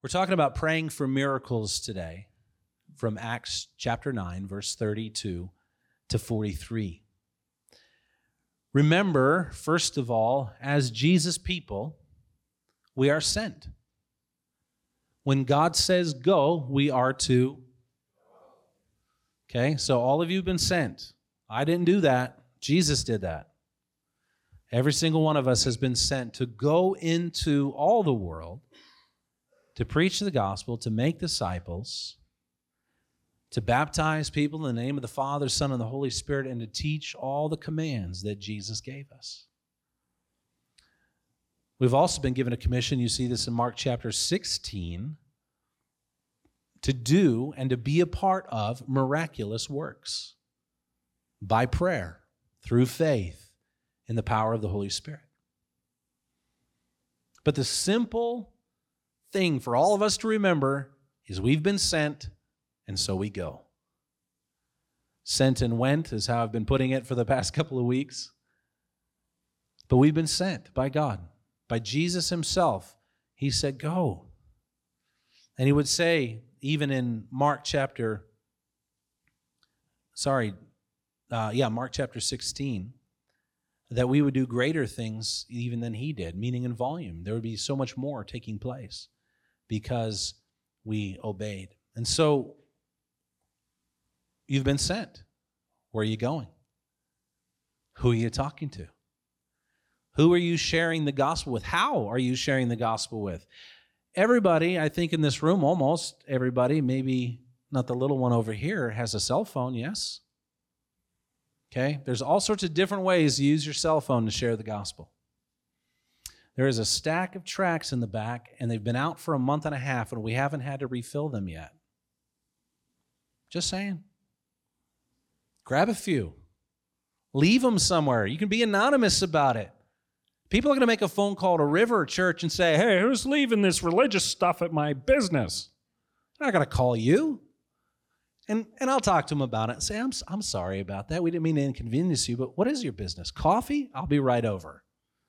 We're talking about praying for miracles today from Acts chapter 9, verse 32 to 43. Remember, first of all, as Jesus people, we are sent. When God says go, we are to. Okay, so all of you have been sent. I didn't do that. Jesus did that. Every single one of us has been sent to go into all the world, to preach the gospel, to make disciples, to baptize people in the name of the Father, Son, and the Holy Spirit, and to teach all the commands that Jesus gave us. We've also been given a commission, you see this in Mark chapter 16, to do and to be a part of miraculous works by prayer, through faith, in the power of the Holy Spirit. But the simple thing for all of us to remember is we've been sent, and so we go. Sent and went is how I've been putting it for the past couple of weeks. But we've been sent by God, by Jesus himself. He said, go. And he would say, even in Mark chapter 16, that we would do greater things even than he did, meaning in volume. There would be so much more taking place because we obeyed. And so you've been sent. Where are you going? Who are you talking to? Who are you sharing the gospel with? How are you sharing the gospel with? Everybody, I think in this room, almost everybody, maybe not the little one over here, has a cell phone, yes? Okay, there's all sorts of different ways to use your cell phone to share the gospel. There is a stack of tracts in the back, and they've been out for a month and a half, and we haven't had to refill them yet. Just saying. Grab a few. Leave them somewhere. You can be anonymous about it. People are going to make a phone call to River Church and say, hey, who's leaving this religious stuff at my business? They're not going to call you. And I'll talk to them about it and say, I'm sorry about that. We didn't mean to inconvenience you, but what is your business? Coffee? I'll be right over.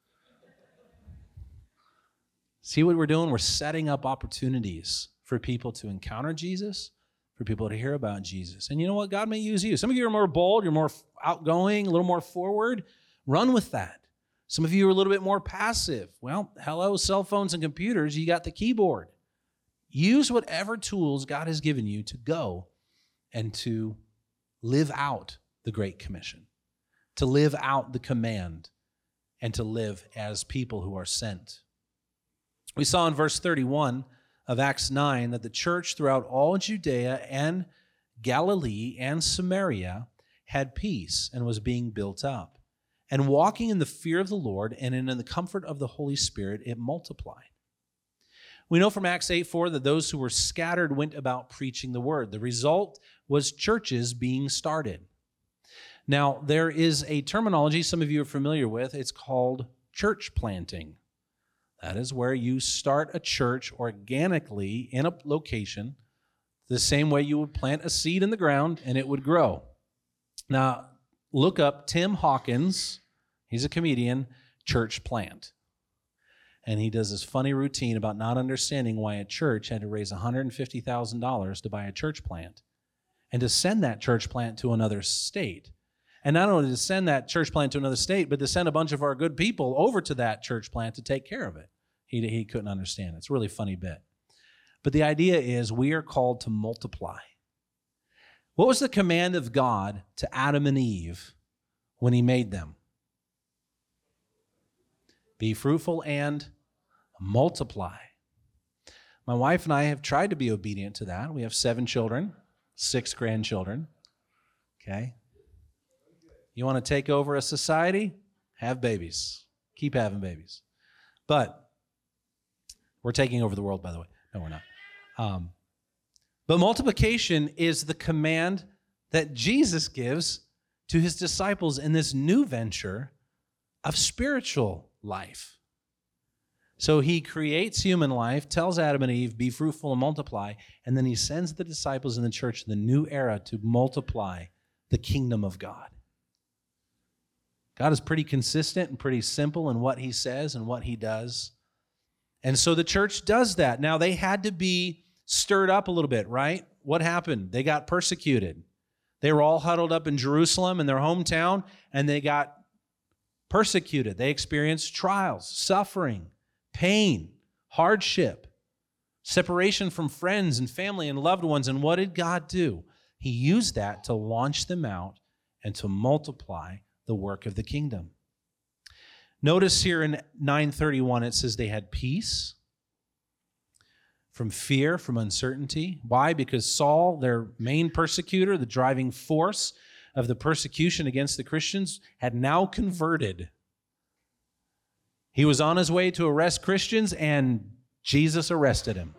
See what we're doing? We're setting up opportunities for people to encounter Jesus, for people to hear about Jesus. And you know what? God may use you. Some of you are more bold, you're more outgoing, a little more forward. Run with that. Some of you are a little bit more passive. Well, hello, cell phones and computers, you got the keyboard. Use whatever tools God has given you to go and to live out the Great Commission, to live out the command, and to live as people who are sent. We saw in verse 31 of Acts 9 that the church throughout all Judea and Galilee and Samaria had peace and was being built up. And walking in the fear of the Lord and in the comfort of the Holy Spirit, it multiplied. We know from Acts 8:4 that those who were scattered went about preaching the word. The result was churches being started. Now, there is a terminology some of you are familiar with. It's called church planting. That is where you start a church organically in a location, the same way you would plant a seed in the ground and it would grow. Now, look up Tim Hawkins. He's a comedian, church plant. And he does this funny routine about not understanding why a church had to raise $150,000 to buy a church plant and to send that church plant to another state. And not only to send that church plant to another state, but to send a bunch of our good people over to that church plant to take care of it. He couldn't understand it. It's a really funny bit. But the idea is we are called to multiply. What was the command of God to Adam and Eve when he made them? Be fruitful and multiply. My wife and I have tried to be obedient to that. We have 7 children, 6 grandchildren. Okay? You want to take over a society? Have babies. Keep having babies. But we're taking over the world, by the way. No, we're not. But multiplication is the command that Jesus gives to his disciples in this new venture of spiritual life. So he creates human life, tells Adam and Eve, be fruitful and multiply, and then he sends the disciples in the church in the new era to multiply the kingdom of God. God is pretty consistent and pretty simple in what he says and what he does. And so the church does that. Now, they had to be stirred up a little bit, right? What happened? They got persecuted. They were all huddled up in Jerusalem, in their hometown, and they got persecuted. They experienced trials, suffering, pain, hardship, separation from friends and family and loved ones. And what did God do? He used that to launch them out and to multiply the work of the kingdom. Notice here in 9:31, it says they had peace from fear, from uncertainty. Why? Because Saul, their main persecutor, the driving force of the persecution against the Christians, had now converted. He was on his way to arrest Christians, and Jesus arrested him.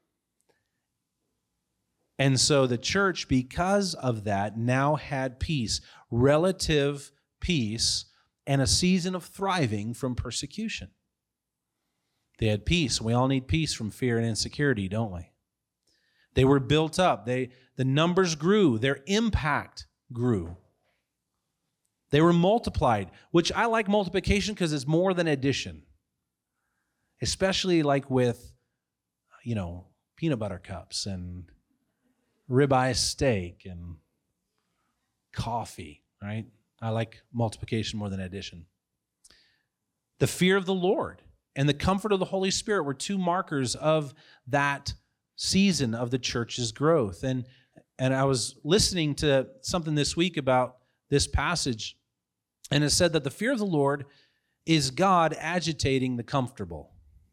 And so the church, because of that, now had peace, relative peace, and a season of thriving from persecution. They had peace. We all need peace from fear and insecurity, don't we? They were built up. The numbers grew. Their impact grew. They were multiplied, which I like multiplication because it's more than addition. Especially like with, peanut butter cups and ribeye steak and coffee, right? I like multiplication more than addition. The fear of the Lord and the comfort of the Holy Spirit were two markers of that season of the church's growth. And I was listening to something this week about this passage, and it said that the fear of the Lord is God agitating the comfortable.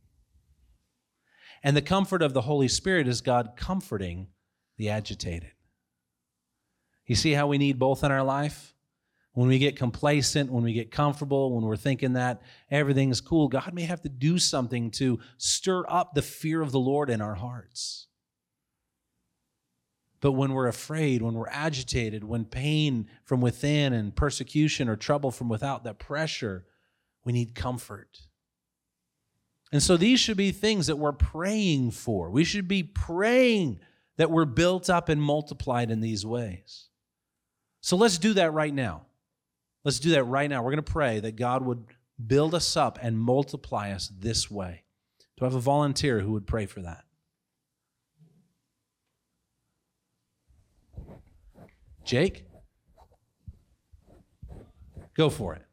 And the comfort of the Holy Spirit is God comforting the agitated. You see how we need both in our life? When we get complacent, when we get comfortable, when we're thinking that everything's cool, God may have to do something to stir up the fear of the Lord in our hearts. But when we're afraid, when we're agitated, when pain from within and persecution or trouble from without, that pressure, we need comfort. And so these should be things that we're praying for. We should be praying that we're built up and multiplied in these ways. So let's do that right now. Let's do that right now. We're going to pray that God would build us up and multiply us this way. Do I have a volunteer who would pray for that? Jake? Go for it.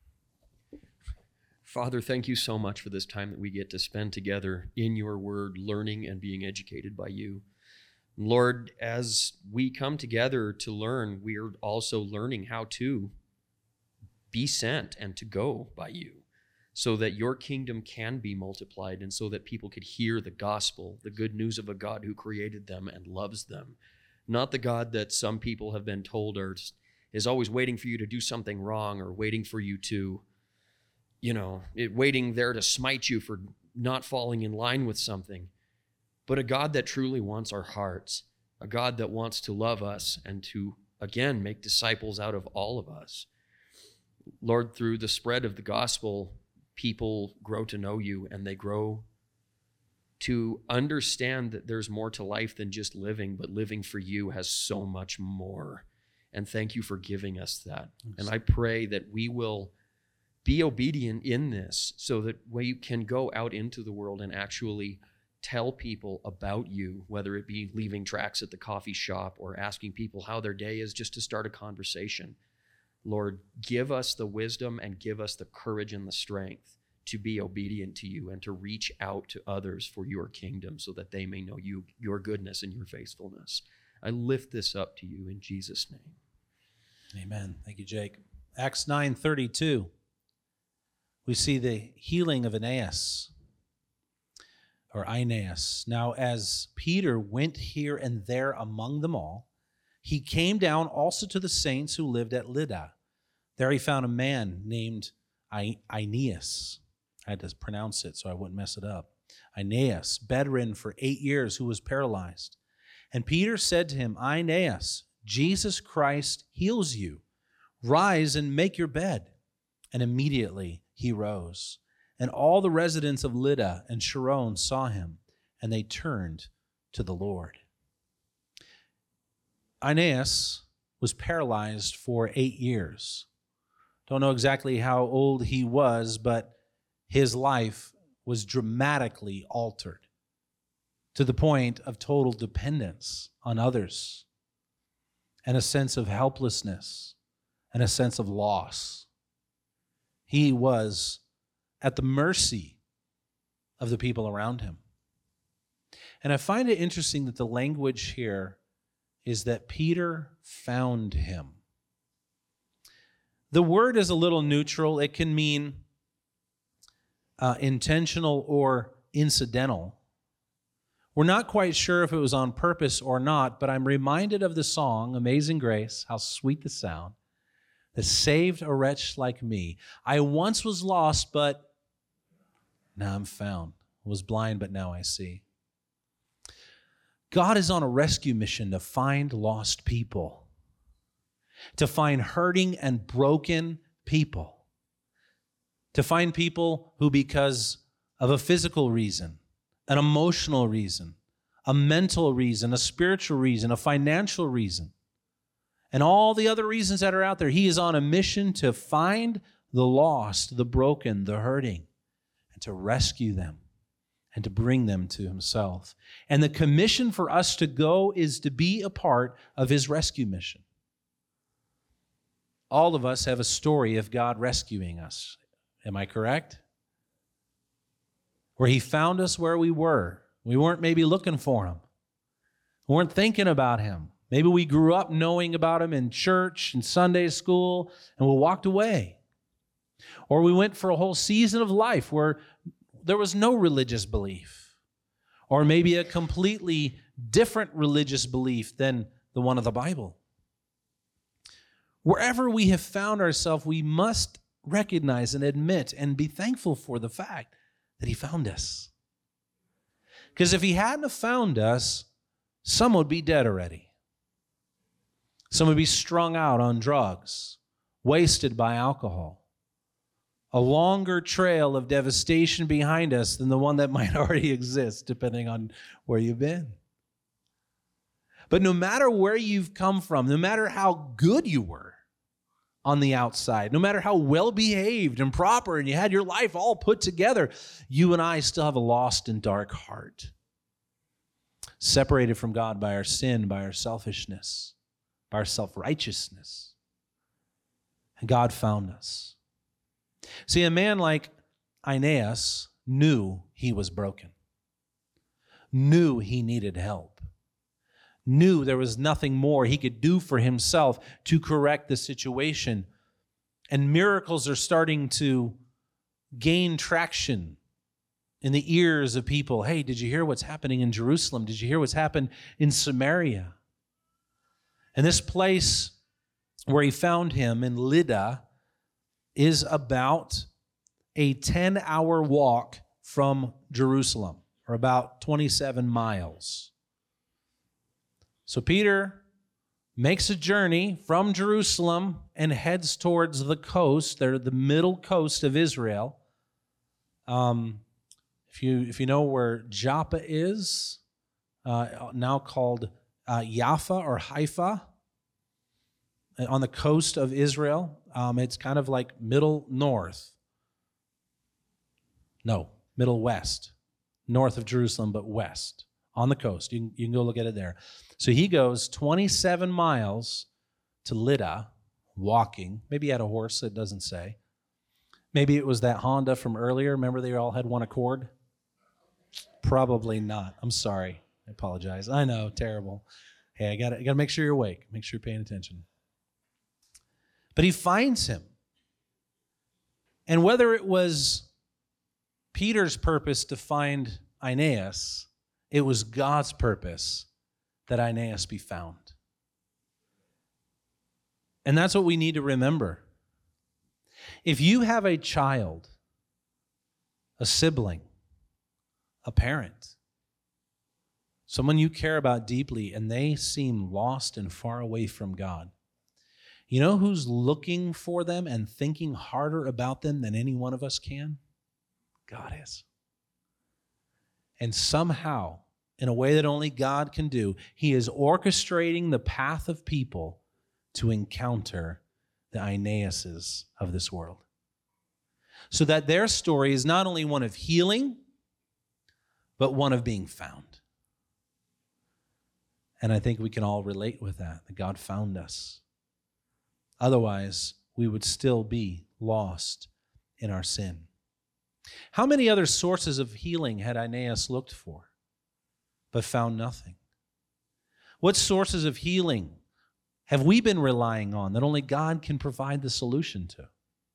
Father, thank you so much for this time that we get to spend together in your word, learning and being educated by you. Lord, as we come together to learn, we are also learning how to be sent and to go by you so that your kingdom can be multiplied and so that people could hear the gospel, the good news of a God who created them and loves them. Not the God that some people have been told is always waiting for you to do something wrong or waiting for you to, waiting there to smite you for not falling in line with something. But a God that truly wants our hearts, a God that wants to love us and to, again, make disciples out of all of us. Lord, through the spread of the gospel, people grow to know you and they grow to understand that there's more to life than just living, but living for you has so much more. And thank you for giving us that. And I pray that we will be obedient in this so that we can go out into the world and actually tell people about you, whether it be leaving tracts at the coffee shop or asking people how their day is just to start a conversation. Lord, give us the wisdom and give us the courage and the strength to be obedient to you and to reach out to others for your kingdom so that they may know you, your goodness and your faithfulness. I lift this up to you in Jesus' name. Amen. Thank you, Jake. Acts 9:32. We see the healing of Aeneas. Now, as Peter went here and there among them all, he came down also to the saints who lived at Lydda. There he found a man named Aeneas. I had to pronounce it so I wouldn't mess it up. Aeneas, bedridden for 8 years, who was paralyzed. And Peter said to him, Aeneas, Jesus Christ heals you. Rise and make your bed. And immediately he rose. And all the residents of Lydda and Sharon saw him, and they turned to the Lord. Aeneas was paralyzed for 8 years. Don't know exactly how old he was, but his life was dramatically altered to the point of total dependence on others and a sense of helplessness and a sense of loss. He was at the mercy of the people around him. And I find it interesting that the language here is that Peter found him. The word is a little neutral. It can mean intentional or incidental. We're not quite sure if it was on purpose or not, but I'm reminded of the song, Amazing Grace, how sweet the sound, that saved a wretch like me. I once was lost, but now I'm found. Was blind, but now I see. God is on a rescue mission to find lost people, to find hurting and broken people, to find people who, because of a physical reason, an emotional reason, a mental reason, a spiritual reason, a financial reason, and all the other reasons that are out there, he is on a mission to find the lost, the broken, the hurting, and to rescue them and to bring them to himself. And the commission for us to go is to be a part of his rescue mission. All of us have a story of God rescuing us. Am I correct? Where he found us where we were. We weren't maybe looking for him. We weren't thinking about him. Maybe we grew up knowing about him in church and Sunday school, and we walked away. Or we went for a whole season of life where there was no religious belief, or maybe a completely different religious belief than the one of the Bible. Wherever we have found ourselves, we must recognize and admit and be thankful for the fact that he found us. Because if he hadn't have found us, some would be dead already. Some would be strung out on drugs, wasted by alcohol. A longer trail of devastation behind us than the one that might already exist, depending on where you've been. But no matter where you've come from, no matter how good you were on the outside, no matter how well behaved and proper and you had your life all put together, you and I still have a lost and dark heart, separated from God by our sin, by our selfishness, by our self-righteousness. And God found us. See, a man like Aeneas knew he was broken, knew he needed help, knew there was nothing more he could do for himself to correct the situation. And miracles are starting to gain traction in the ears of people. Hey, did you hear what's happening in Jerusalem? Did you hear what's happened in Samaria? And this place where he found him in Lydda is about a 10-hour walk from Jerusalem, or about 27 miles. So Peter makes a journey from Jerusalem and heads towards the coast. They're the middle coast of Israel. If you know where Joppa is, now called Jaffa or Haifa, on the coast of Israel, it's kind of like middle north. No, middle west. North of Jerusalem, but west. On the coast. You can go look at it there. So he goes 27 miles to Lydda, walking. Maybe he had a horse, it doesn't say. Maybe it was that Honda from earlier. Remember they all had one accord? Probably not. I'm sorry. I apologize. I know, terrible. Hey, I gotta make sure you're awake. Make sure you're paying attention. But he finds him. And whether it was Peter's purpose to find Aeneas, it was God's purpose that Aeneas be found. And that's what we need to remember. If you have a child, a sibling, a parent, someone you care about deeply, and they seem lost and far away from God, you know who's looking for them and thinking harder about them than any one of us can? God is. And somehow, in a way that only God can do, he is orchestrating the path of people to encounter the Aeneases of this world. so that their story is not only one of healing, but one of being found. And I think we can all relate with that God found us. Otherwise, we would still be lost in our sin. How many other sources of healing had Aeneas looked for, but found nothing? What sources of healing have we been relying on that only God can provide the solution to?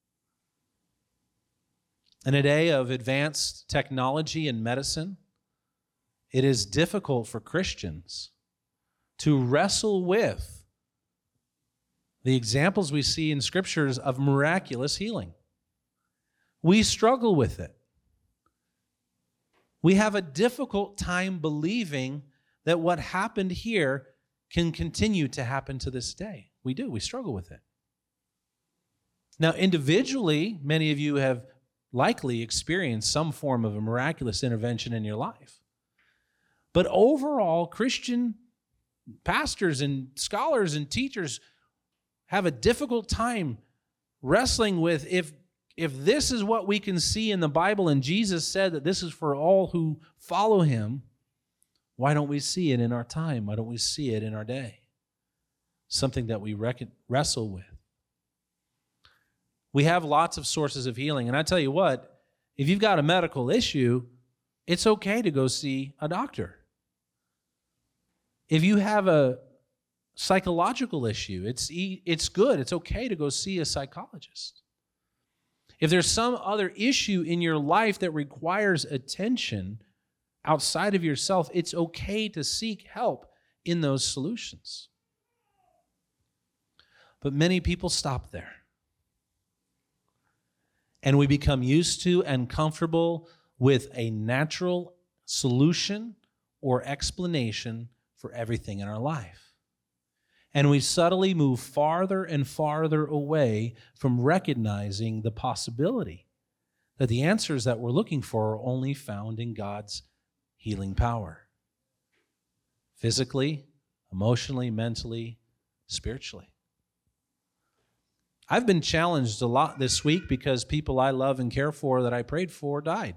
In a day of advanced technology and medicine, it is difficult for Christians to wrestle with the examples we see in scriptures of miraculous healing. We struggle with it. We have a difficult time believing that what happened here can continue to happen to this day. We do. We struggle with it. Now, individually, many of you have likely experienced some form of a miraculous intervention in your life. But overall, Christian pastors and scholars and teachers have a difficult time wrestling with if this is what we can see in the Bible and Jesus said that this is for all who follow him, why don't we see it in our time? Why don't we see it in our day? Something that we wrestle with. We have lots of sources of healing. And I tell you what, if you've got a medical issue, it's okay to go see a doctor. If you have a psychological issue, it's good. It's okay to go see a psychologist. If there's some other issue in your life that requires attention outside of yourself, it's okay to seek help in those solutions. But many people stop there. And we become used to and comfortable with a natural solution or explanation for everything in our life. And we subtly move farther and farther away from recognizing the possibility that the answers that we're looking for are only found in God's healing power. Physically, emotionally, mentally, spiritually. I've been challenged a lot this week because people I love and care for that I prayed for died.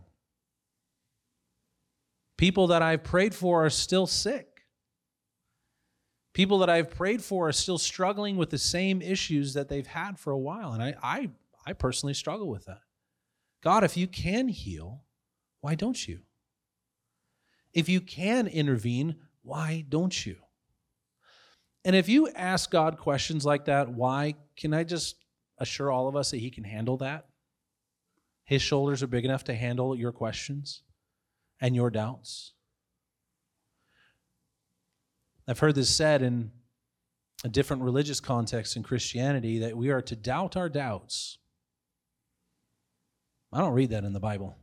People that I've prayed for are still sick. People that I've prayed for are still struggling with the same issues that they've had for a while. And I personally struggle with that. God, if you can heal, why don't you? If you can intervene, why don't you? And if you ask God questions like that, why, can I just assure all of us that he can handle that? His shoulders are big enough to handle your questions and your doubts. I've heard this said in a different religious context in Christianity that we are to doubt our doubts. I don't read that in the Bible.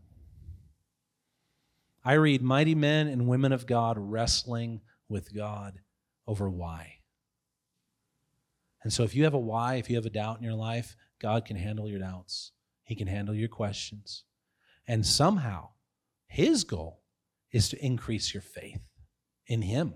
I read mighty men and women of God wrestling with God over why. And so if you have a why, if you have a doubt in your life, God can handle your doubts. He can handle your questions. And somehow, his goal is to increase your faith in him.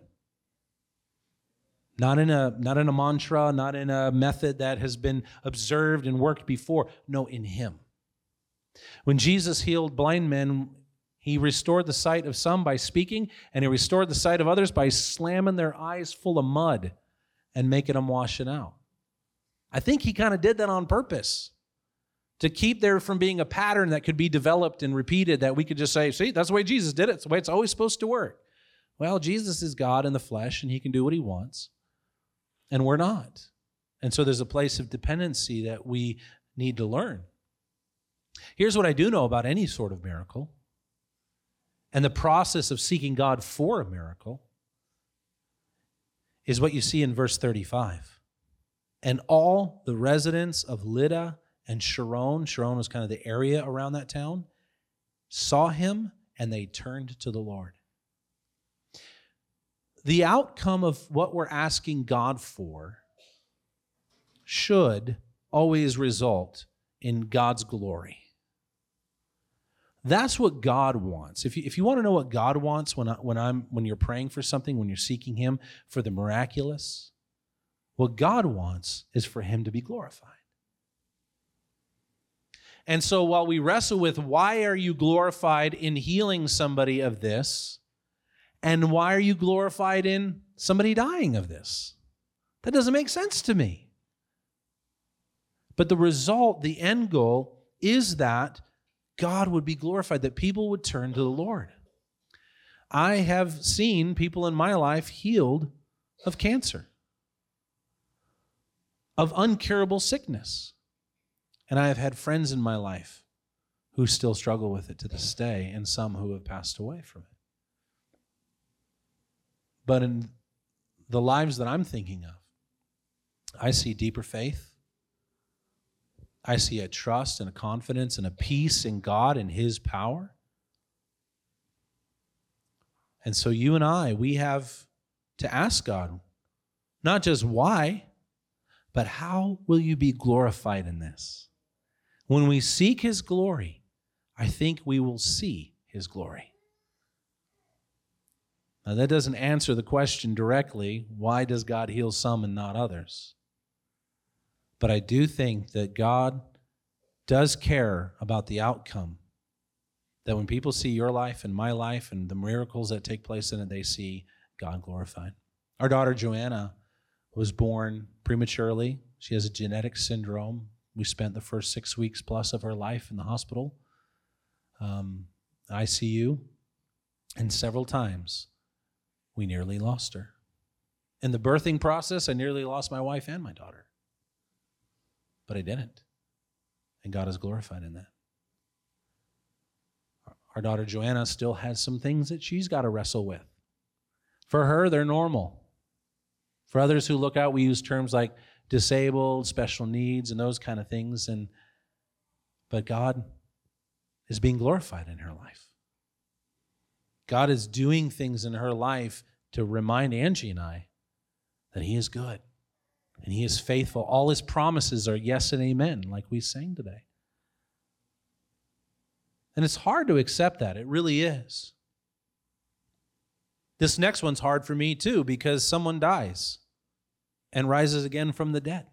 Not in a mantra, not in a method that has been observed and worked before. No, in him. When Jesus healed blind men, he restored the sight of some by speaking, and he restored the sight of others by slamming their eyes full of mud and making them wash it out. I think he kind of did that on purpose to keep there from being a pattern that could be developed and repeated, that we could just say, see, that's the way Jesus did it. It's the way it's always supposed to work. Well, Jesus is God in the flesh, and he can do what he wants, and we're not. And so there's a place of dependency that we need to learn. Here's what I do know about any sort of miracle and the process of seeking God for a miracle is what you see in verse 35. And all the residents of Lydda and Sharon was kind of the area around that town, saw him and they turned to the Lord. The outcome of what we're asking God for should always result in God's glory. That's what God wants. If you want to know what God wants when you're praying for something, when you're seeking him for the miraculous, what God wants is for him to be glorified. And so while we wrestle with why are you glorified in healing somebody of this, and why are you glorified in somebody dying of this? That doesn't make sense to me. But the result, the end goal, is that God would be glorified, that people would turn to the Lord. I have seen people in my life healed of cancer, of uncurable sickness. And I have had friends in my life who still struggle with it to this day, and some who have passed away from it. But in the lives that I'm thinking of, I see deeper faith. I see a trust and a confidence and a peace in God and His power. And so you and I, we have to ask God, not just why, but how will you be glorified in this? When we seek His glory, I think we will see His glory. Now, that doesn't answer the question directly, why does God heal some and not others? But I do think that God does care about the outcome. That when people see your life and my life and the miracles that take place in it, they see God glorified. Our daughter Joanna was born prematurely. She has a genetic syndrome. We spent the first 6 weeks plus of her life in the hospital, ICU, and several times we nearly lost her. In the birthing process, I nearly lost my wife and my daughter. But I didn't. And God is glorified in that. Our daughter Joanna still has some things that she's got to wrestle with. For her, they're normal. For others who look out, we use terms like disabled, special needs, and those kind of things. But God is being glorified in her life. God is doing things in her life to remind Angie and I that He is good. And He is faithful. All His promises are yes and amen, like we sang today. And it's hard to accept that. It really is. This next one's hard for me too, because someone dies and rises again from the dead.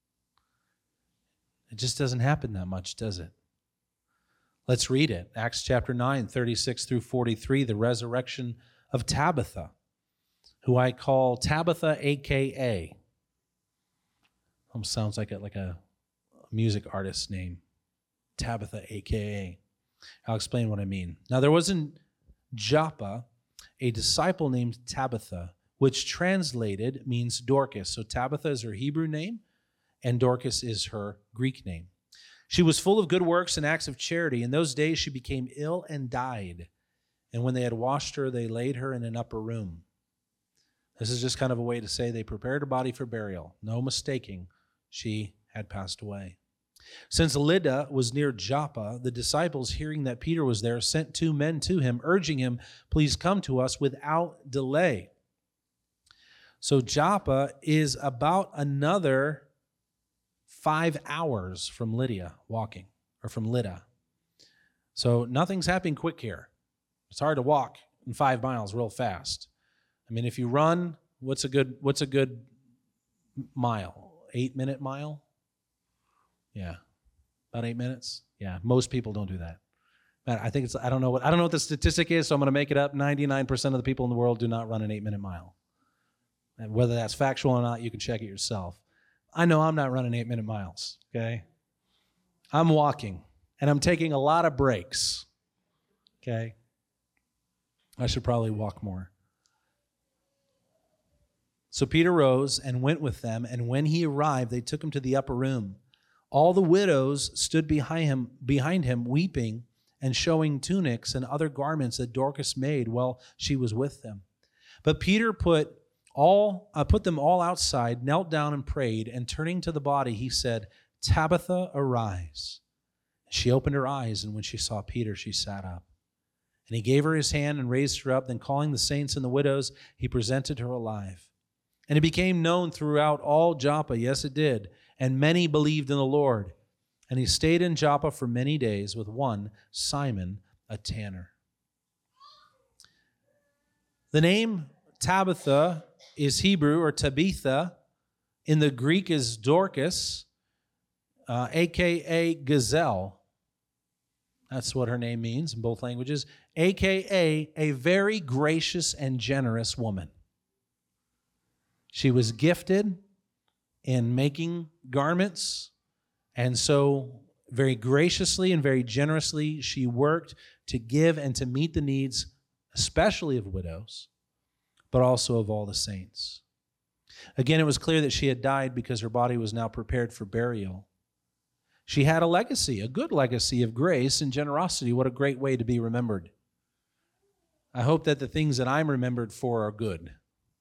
It just doesn't happen that much, does it? Let's read it. Acts chapter 9, 36 through 43, the resurrection of Tabitha, who I call Tabitha, a.k.a. Almost sounds like a music artist's name. Tabitha, a.k.a. I'll explain what I mean. Now, there was in Joppa a disciple named Tabitha, which translated means Dorcas. So Tabitha is her Hebrew name, and Dorcas is her Greek name. She was full of good works and acts of charity. In those days, she became ill and died. And when they had washed her, they laid her in an upper room. This is just kind of a way to say they prepared her body for burial. No mistaking, she had passed away. Since Lydda was near Joppa, the disciples, hearing that Peter was there, sent 2 men to him, urging him, "Please come to us without delay." So Joppa is about another 5 hours from Lydda walking, or from Lydda. So nothing's happening quick here. It's hard to walk in 5 miles real fast. I mean, if you run, what's a good mile? 8-minute mile? Yeah. About 8 minutes? Yeah. Most people don't do that. Man, I don't know what the statistic is, so I'm going to make it up. 99% of the people in the world do not run an 8-minute mile. And whether that's factual or not, you can check it yourself. I know I'm not running 8-minute miles, okay? I'm walking, and I'm taking a lot of breaks, okay? I should probably walk more. So Peter rose and went with them, and when he arrived, they took him to the upper room. All the widows stood behind him, weeping and showing tunics and other garments that Dorcas made while she was with them. But Peter put them all outside, knelt down and prayed, and turning to the body, he said, "Tabitha, arise." She opened her eyes, and when she saw Peter, she sat up. And he gave her his hand and raised her up. Then calling the saints and the widows, he presented her alive. And it became known throughout all Joppa, yes it did, and many believed in the Lord. And he stayed in Joppa for many days with one Simon, a tanner. The name Tabitha is Hebrew, or Tabitha. In the Greek is Dorcas, a.k.a. gazelle. That's what her name means in both languages, AKA a very gracious and generous woman. She was gifted in making garments, and so very graciously and very generously she worked to give and to meet the needs, especially of widows, but also of all the saints. Again, it was clear that she had died because her body was now prepared for burial. She had a legacy, a good legacy of grace and generosity. What a great way to be remembered. I hope that the things that I'm remembered for are good.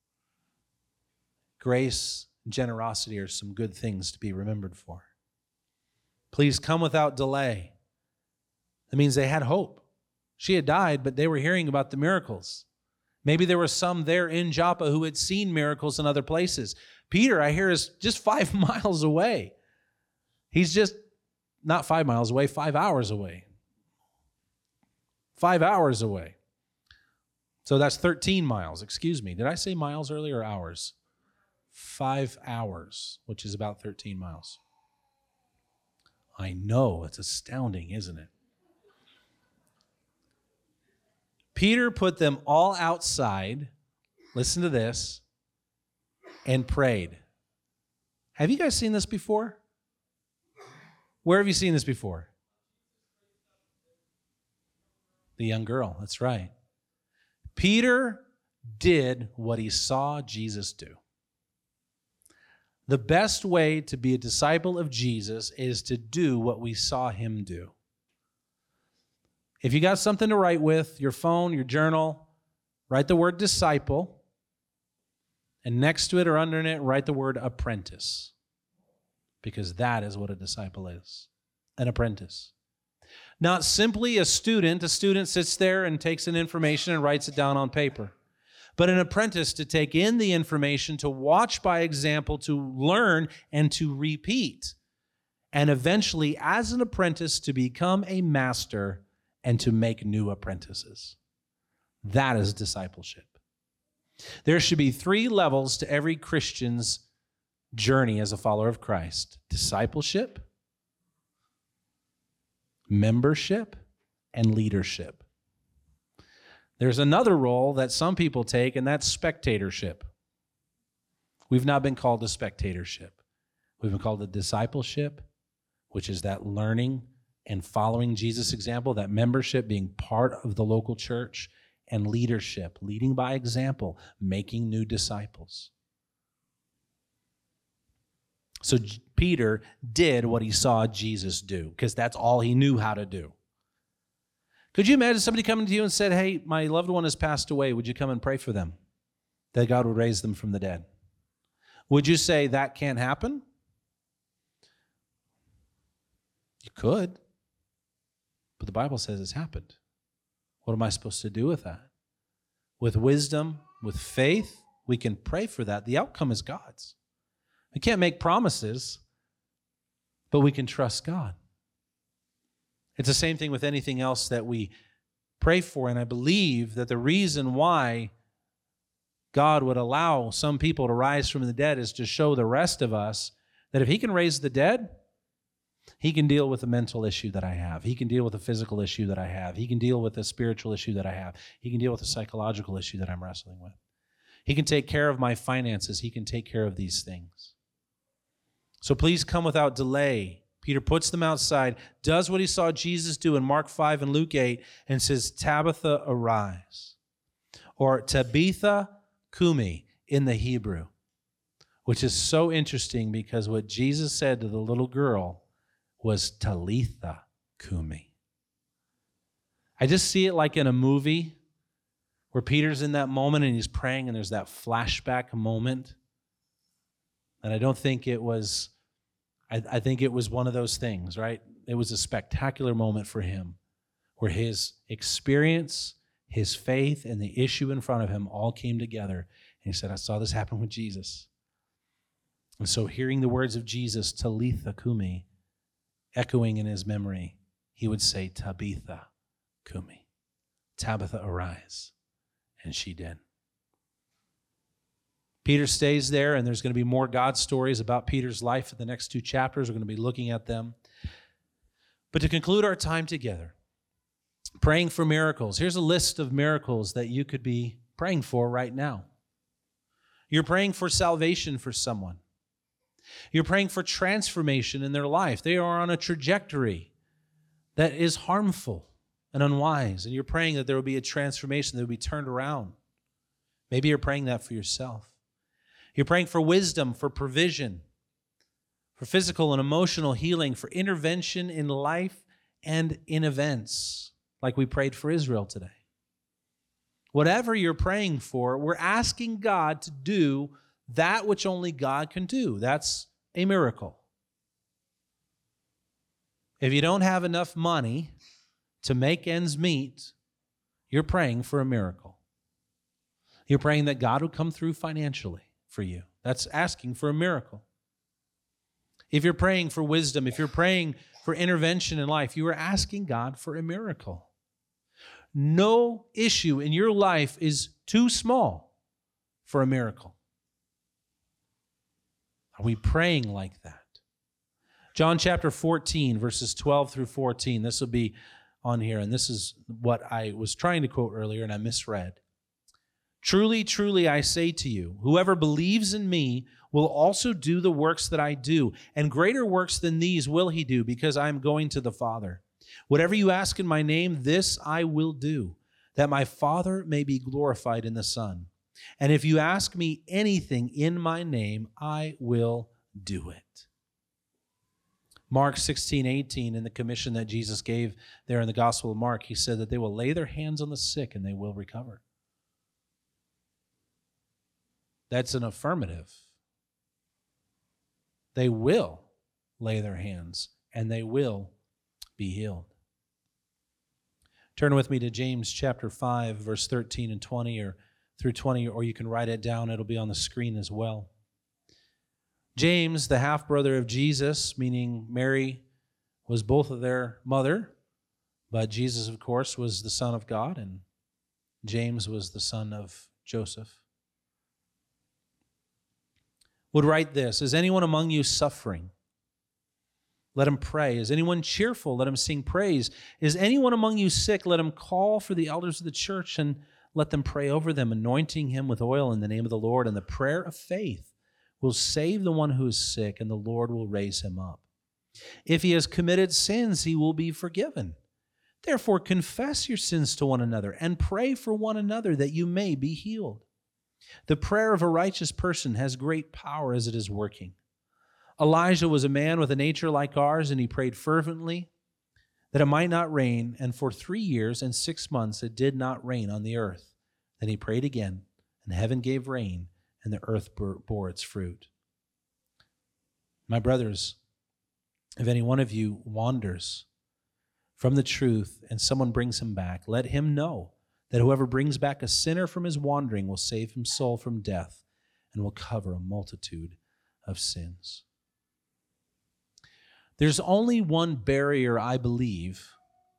Grace and generosity are some good things to be remembered for. Please come without delay. That means they had hope. She had died, but they were hearing about the miracles. Maybe there were some there in Joppa who had seen miracles in other places. Peter, I hear, is just 5 miles away. He's just not 5 miles away, 5 hours away. 5 hours away. So that's 13 miles. Excuse me. Did I say miles earlier or hours? 5 hours, which is about 13 miles. I know. It's astounding, isn't it? Peter put them all outside, listen to this, and prayed. Have you guys seen this before? Where have you seen this before? The young girl, that's right. Peter did what he saw Jesus do. The best way to be a disciple of Jesus is to do what we saw him do. If you got something to write with, your phone, your journal, write the word disciple, and next to it or under it, write the word apprentice, because that is what a disciple is, an apprentice. Not simply a student. A student sits there and takes in information and writes it down on paper, but an apprentice to take in the information, to watch by example, to learn and to repeat, and eventually, as an apprentice, to become a master and to make new apprentices. That is discipleship. There should be 3 levels to every Christian's journey as a follower of Christ: discipleship, membership, and leadership. There's another role that some people take, and that's spectatorship. We've not been called to spectatorship. We've been called to discipleship, which is that learning and following Jesus' example, that membership, being part of the local church, and leadership, leading by example, making new disciples. So Peter did what he saw Jesus do, because that's all he knew how to do. Could you imagine somebody coming to you and said, hey, my loved one has passed away. Would you come and pray for them, that God would raise them from the dead? Would you say that can't happen? You could. But the Bible says it's happened. What am I supposed to do with that? With wisdom, with faith, we can pray for that. The outcome is God's. We can't make promises, but we can trust God. It's the same thing with anything else that we pray for, and I believe that the reason why God would allow some people to rise from the dead is to show the rest of us that if he can raise the dead, he can deal with the mental issue that I have. He can deal with the physical issue that I have. He can deal with the spiritual issue that I have. He can deal with the psychological issue that I'm wrestling with. He can take care of my finances. He can take care of these things. So please come without delay. Peter puts them outside, does what he saw Jesus do in Mark 5 and Luke 8, and says, Tabitha, arise. Or Tabitha Kumi in the Hebrew, which is so interesting because what Jesus said to the little girl was Talitha Kumi. I just see it like in a movie where Peter's in that moment and he's praying and there's that flashback moment. And I don't think it was, I think it was one of those things, right? It was a spectacular moment for him where his experience, his faith, and the issue in front of him all came together. And he said, I saw this happen with Jesus. And so hearing the words of Jesus, Talitha Kumi, echoing in his memory, he would say, Tabitha Kumi, Tabitha, arise. And she did. Peter stays there, and there's going to be more God stories about Peter's life in the next 2 chapters. We're going to be looking at them. But to conclude our time together, Praying for miracles. Here's a list of miracles that you could be praying for right now. You're praying for salvation for someone. You're praying for transformation in their life. They are on a trajectory that is harmful and unwise, and you're praying that there will be a transformation, that will be turned around. Maybe you're praying that for yourself. You're praying for wisdom, for provision, for physical and emotional healing, for intervention in life and in events, like we prayed for Israel today. Whatever you're praying for, we're asking God to do that which only God can do. That's a miracle. If you don't have enough money to make ends meet, you're praying for a miracle. You're praying that God would come through financially for you. That's asking for a miracle. If you're praying for wisdom, if you're praying for intervention in life, you are asking God for a miracle. No issue in your life is too small for a miracle. Are we praying like that? John chapter 14, verses 12 through 14. This will be on here, and this is what I was trying to quote earlier, and I misread. Truly, truly, I say to you, whoever believes in me will also do the works that I do, and greater works than these will he do, because I am going to the Father. Whatever you ask in my name, this I will do, that my Father may be glorified in the Son. And if you ask me anything in my name, I will do it. Mark 16:18, in the commission that Jesus gave there in the Gospel of Mark, he said that they will lay their hands on the sick and they will recover. That's an affirmative. They will lay their hands and they will be healed. Turn with me to James chapter 5, verse 13 and 20, or through 20, or you can write it down. It'll be on the screen as well. James, the half-brother of Jesus, meaning Mary was both of their mother, but Jesus, of course, was the Son of God, and James was the son of Joseph, would write this: Is anyone among you suffering? Let him pray. Is anyone cheerful? Let him sing praise. Is anyone among you sick? Let him call for the elders of the church and let them pray over them, anointing him with oil in the name of the Lord. And the prayer of faith will save the one who is sick, and the Lord will raise him up. If he has committed sins, he will be forgiven. Therefore, confess your sins to one another and pray for one another that you may be healed. The prayer of a righteous person has great power as it is working. Elijah was a man with a nature like ours, and he prayed fervently that it might not rain, and for 3 years and 6 months it did not rain on the earth. Then he prayed again, and heaven gave rain, and the earth bore its fruit. My brothers, if any one of you wanders from the truth and someone brings him back, let him know that whoever brings back a sinner from his wandering will save his soul from death and will cover a multitude of sins. There's only one barrier, I believe,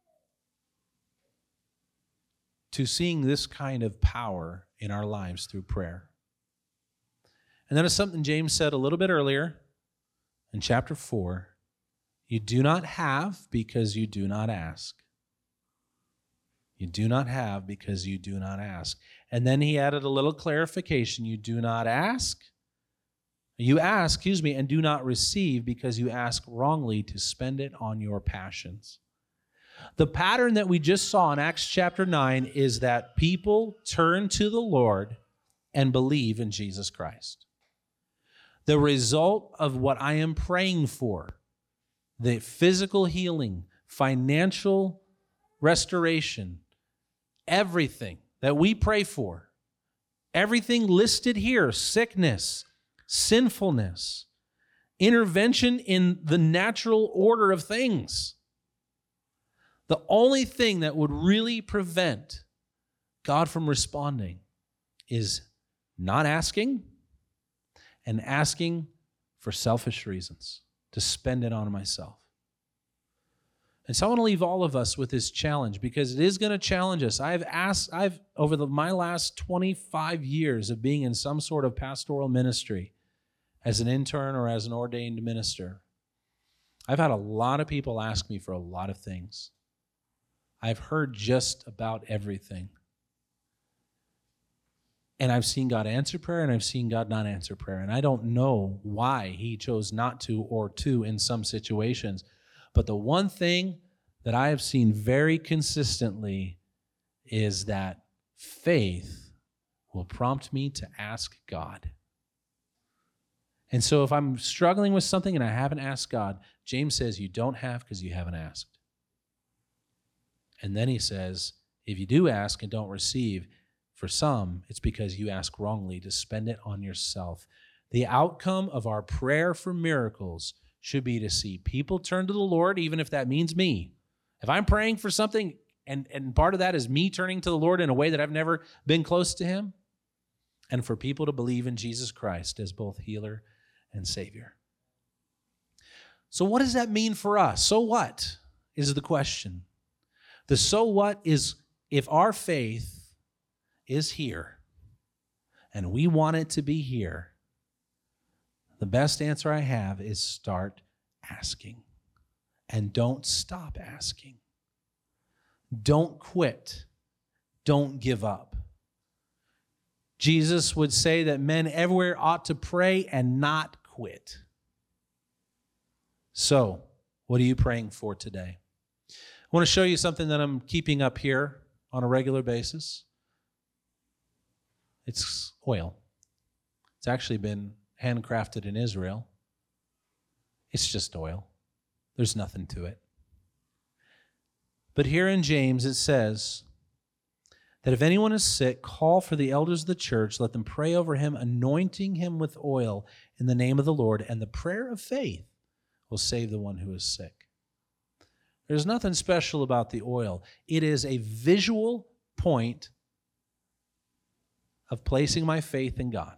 to seeing this kind of power in our lives through prayer. And that is something James said a little bit earlier in chapter 4. You do not have because you do not ask. You do not have because you do not ask. And then he added a little clarification. You do not ask. You ask, and do not receive because you ask wrongly to spend it on your passions. The pattern that we just saw in Acts chapter 9 is that people turn to the Lord and believe in Jesus Christ. The result of what I am praying for, the physical healing, financial restoration, everything that we pray for, everything listed here, sickness, sinfulness, intervention in the natural order of things. The only thing that would really prevent God from responding is not asking and asking for selfish reasons, to spend it on myself. And so I want to leave all of us with this challenge because it is going to challenge us. I've over my last 25 years of being in some sort of pastoral ministry, as an intern or as an ordained minister, I've had a lot of people ask me for a lot of things. I've heard just about everything. And I've seen God answer prayer, and I've seen God not answer prayer. And I don't know why he chose not to or to in some situations. But the one thing that I have seen very consistently is that faith will prompt me to ask God. And so if I'm struggling with something and I haven't asked God, James says you don't have because you haven't asked. And then he says, if you do ask and don't receive, for some, it's because you ask wrongly to spend it on yourself. The outcome of our prayer for miracles should be to see people turn to the Lord, even if that means me. If I'm praying for something and part of that is me turning to the Lord in a way that I've never been close to him, and for people to believe in Jesus Christ as both healer and Savior. So what does that mean for us? So what is the question? The so what is if our faith is here and we want it to be here, the best answer I have is start asking. And don't stop asking. Don't quit. Don't give up. Jesus would say that men everywhere ought to pray and not quit. So, what are you praying for today? I want to show you something that I'm keeping up here on a regular basis. It's oil. It's actually been handcrafted in Israel. It's just oil. There's nothing to it. But here in James it says that if anyone is sick, call for the elders of the church, let them pray over him, anointing him with oil in the name of the Lord, and the prayer of faith will save the one who is sick. There's nothing special about the oil. It is a visual point of placing my faith in God.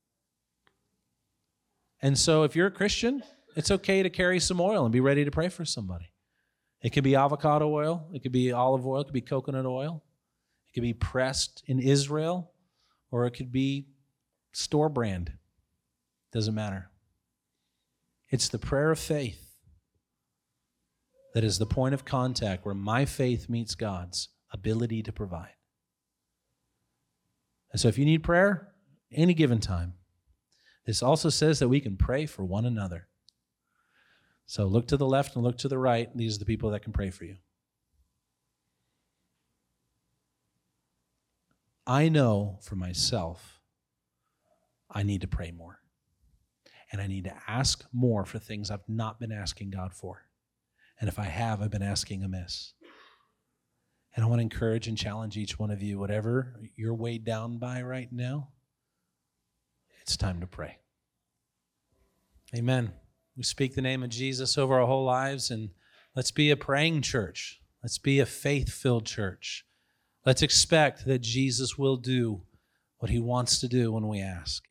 And so if you're a Christian, it's okay to carry some oil and be ready to pray for somebody. It could be avocado oil. It could be olive oil. It could be coconut oil. It could be pressed in Israel, or it could be store brand. Doesn't matter. It's the prayer of faith that is the point of contact where my faith meets God's ability to provide. And so if you need prayer, any given time, this also says that we can pray for one another. So look to the left and look to the right. These are the people that can pray for you. I know for myself, I need to pray more. And I need to ask more for things I've not been asking God for. And if I have, I've been asking amiss. And I want to encourage and challenge each one of you, whatever you're weighed down by right now, it's time to pray. Amen. We speak the name of Jesus over our whole lives, and let's be a praying church. Let's be a faith-filled church. Let's expect that Jesus will do what he wants to do when we ask.